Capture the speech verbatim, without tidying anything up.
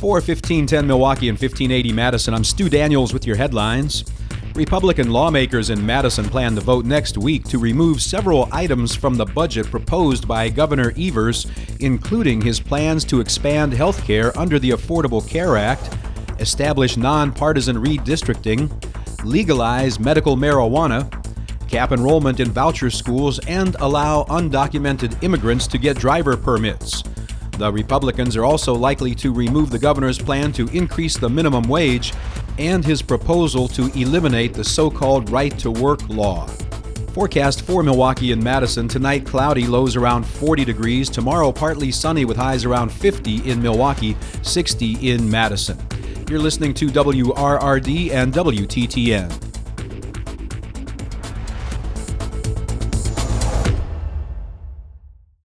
For fifteen ten Milwaukee and fifteen eighty Madison, I'm Stu Daniels with your headlines. Republican lawmakers in Madison plan to vote next week to remove several items from the budget proposed by Governor Evers, including his plans to expand health care under the Affordable Care Act, establish nonpartisan redistricting, legalize medical marijuana, cap enrollment in voucher schools, and allow undocumented immigrants to get driver permits. The Republicans are also likely to remove the governor's plan to increase the minimum wage and his proposal to eliminate the so-called right-to-work law. Forecast for Milwaukee and Madison: tonight cloudy, lows around forty degrees. Tomorrow partly sunny with highs around fifty in Milwaukee, sixty in Madison. You're listening to W R R D and W T T N.